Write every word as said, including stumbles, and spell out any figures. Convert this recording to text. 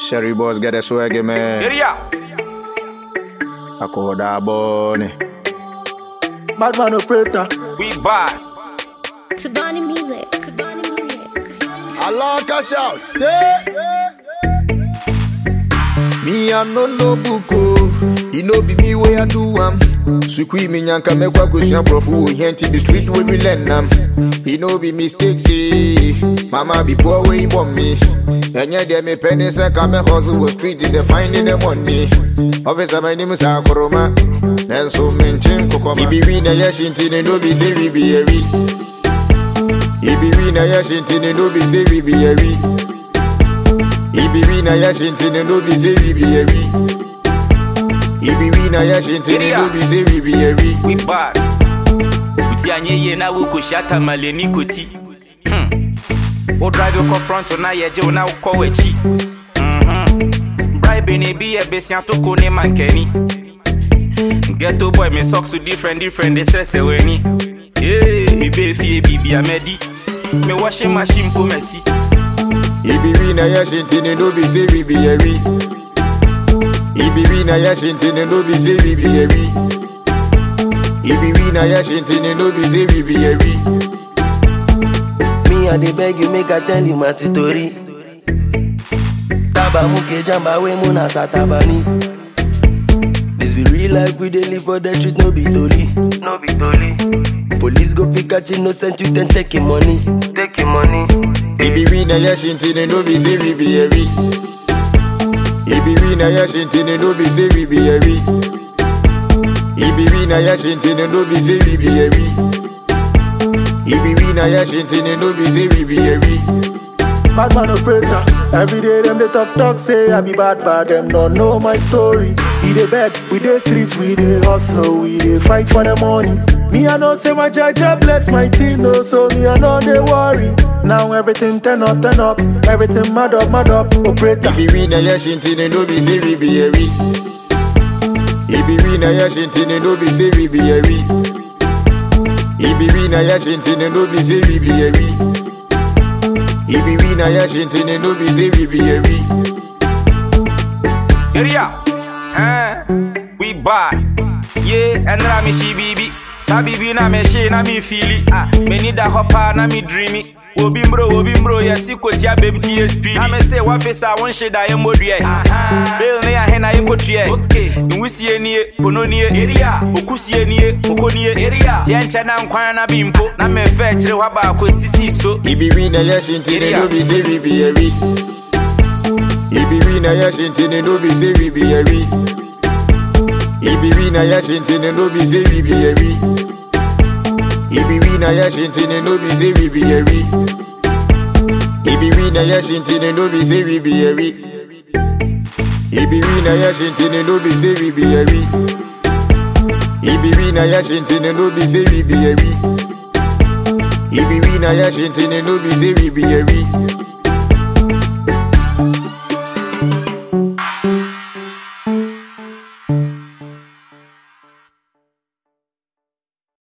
Sherry boys get a swaggy man. Area. I call that bonnie. Bad man operator. We buy. Tabani music. Tabani music. Allah cash out. Yeah. Me I no no buko. He no be me way I do am. Sukui me nyanka me kwa kushan profu. He enti the street where we learn am. He no be mistakes. Mama be poor way he born me. And yet they me penny say come hustle was street in the finding the money. Officer my name is Akoroma. Then so mention kokoma. He be winner yashinti ne no be say we be a we. He be winner yashinti ne no be say we be a we. He be winner yashinti ne no be say we be a we. He be winner yashinti ne no be say we be a we. We buy. Uti anye na wuko shata maleni koti. Hmm. O drive your front na yeje na uko wechi. Mhm. Bribe ne be e besian to ko ne mankeni. Ghetto boy me socks to different different they say say weni. Eh, me be fie bibi amedi. Me washing machine po merci. He be winner yashinti ne no be say we be a we. He be winner yashinti ne no be say we be a we. He be winner yashinti ne no be say we be a we. Me I dey beg you make I tell you my story. Taba muke jamba we muna satabani. This be real life we dey live for the street, no be tori. No be tori. Police go pick catch innocent you then take your money. Take your money. He be winner yashinti ne no be say we be a we. He be winner yashinti ne no be say we be a we. He be winner yashinti ne no be say we be a we. He be winner yashinti ne no be say we be a we. Bad man operator. Every day them they talk talk say I be bad bad. Them don't know my story. We dey beg, we dey streets, we dey hustle, we dey fight for the money. Me I know say my Jaja bless my team, no, so me I know they worry. Now everything turn up, turn up, everything mad up, mad up, operator. He be winner yashinti ne no be say we be a we. He be winner yashinti ne no be say we be a we. He be winner yashinti ne no be say we be a we. He be winner yashinti ne no be say we be a we. Area. Eh, we buy. Yeah, and na me she bibi. Sabi bi na me she na me feeli. Ah, me need a hopper na me dreamy. Obi mbro, obi mbro, yes, you could ya baby T S P. Na me say what face I want shade I am modry. Aha. Bill ne a hen I am kotry. Okay. In we see any pono ni area. Okusi any okoni area. Tiancha na nkwan na bimpo. Na me fe kire wa ba ko tisi so. He be winner yashinti ne no be say we be a we. He be winner yashinti ne no be say we be a we. He be winner yashinti ne no be say we be a we. He be winner yashinti ne no be say we be a we. He be winner yashinti ne no be say we be a we. He be winner yashinti ne no be say we be a we. He be winner yashinti ne no be say we be a we. He be winner yashinti ne no be say we be a we.